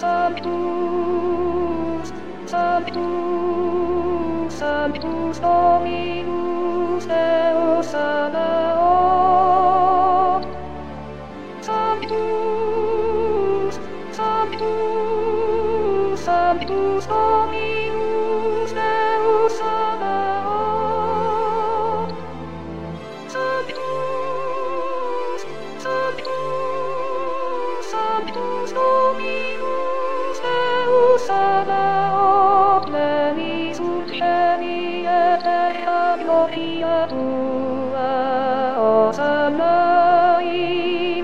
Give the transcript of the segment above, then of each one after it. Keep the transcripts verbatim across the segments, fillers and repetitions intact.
Sanctus, Sanctus, Sanctus Dominus Deus Sabaoth. Sanctus, Sanctus, Sanctus Dominus Deus Sabaoth. Sanctus, Sanctus, Sanctus Dominus Deus Sabaoth, pleni sunt celi et terra gloria tua, Hosanna in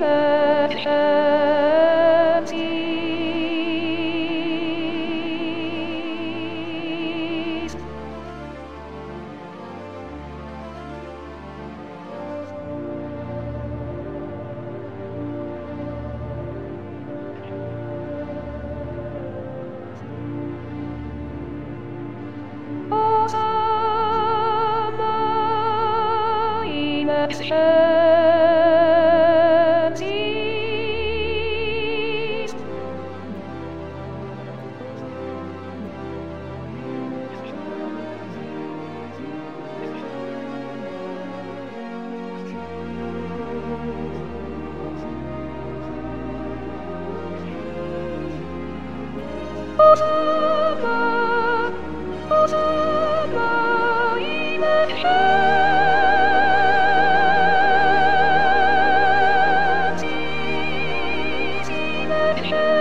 excelsis. Hosanna in excelsis. Hosanna, Hosanna in excelsis, in excelsis.